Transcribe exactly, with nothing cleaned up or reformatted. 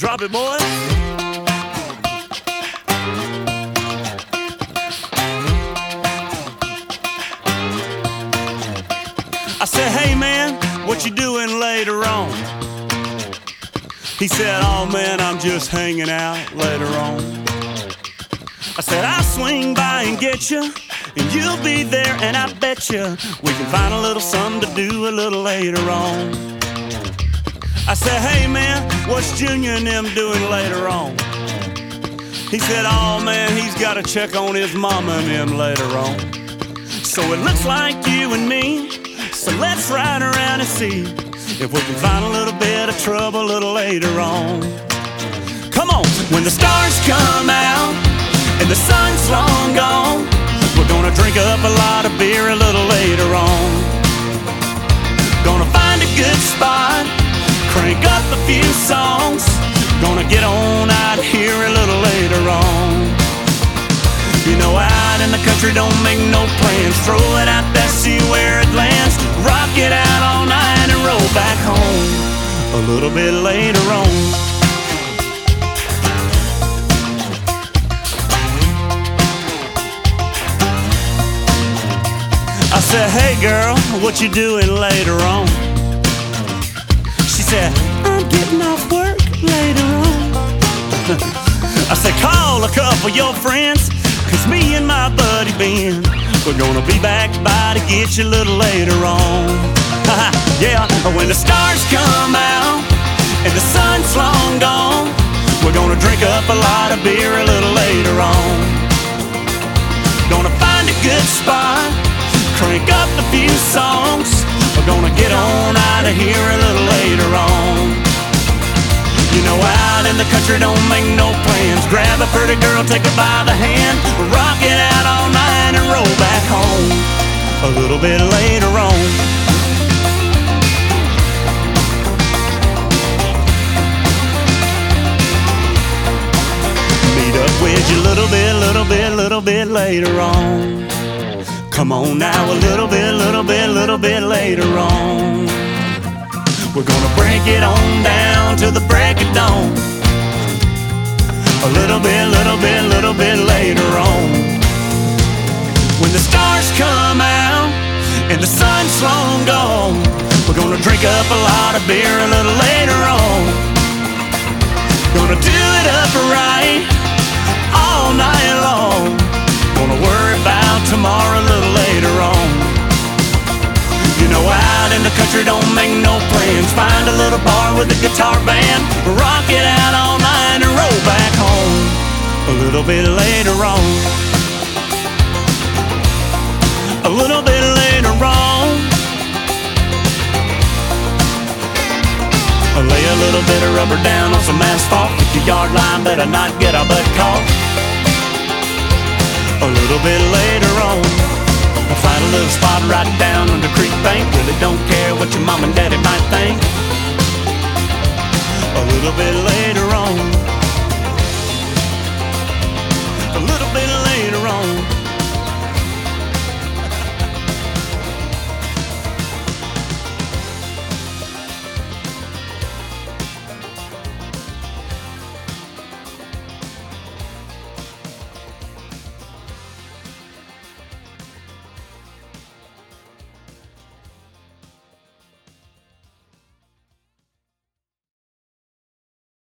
Drop it, boy. I said, hey man, what you doing later on? He said, oh man, I'm just hanging out later on. I said, I'll swing by and get you, and you'll be there, and I bet you we can find a little something to do a little later on. I said, hey man, what's Junior and them doing later on? He said, oh man, he's got to check on his mama and them later on. So it looks like you and me, so let's ride around and see if we can find a little bit of trouble a little later on. Come on, when the stars come out and the sun's long gone, we're gonna drink up a lot of beer a little later on. Gonna find a good spot, crank up a few songs, gonna get on out here a little later on. You know, out in the country, don't make no plans, throw it out there, see where it lands, rock it out all night and roll back home a little bit later on. I said, hey girl, what you doing later on? She said, I'm getting off work later on. I said, call a couple of your friends, cause me and my buddy Ben, we're gonna be back by to get you a little later on. Yeah, when the stars come out and the sun's long gone, we're gonna drink up a lot of beer a little later on. Gonna find a good spot, crank up a few songs, we're gonna get on out of here a little later on. You know, out in the country, don't make no plans, grab a pretty girl, take her by the hand, rock it out all night and roll back home a little bit later on. Meet up with you a little bit, little bit, little bit later on. Come on now, a little bit, little bit, little bit later on. We're gonna break it on down to the break of dawn. A little bit, little bit, little bit later on. When the stars come out and the sun's long gone, we're gonna drink up a lot of beer a little later on. Gonna do it up right all night long. Gonna worry about tomorrow a little later on. You know, out in the country, don't make no plans, find a little bar with a guitar band, rock it out all night and roll back home a little bit later on. A little bit later on. Lay a little bit of rubber down on some asphalt, with your yard line, better not get a butt caught. A little bit later on, I'll find a little spot right down on the creek bank, really don't care what your mom and daddy might think. A little bit later on. A little bit later on.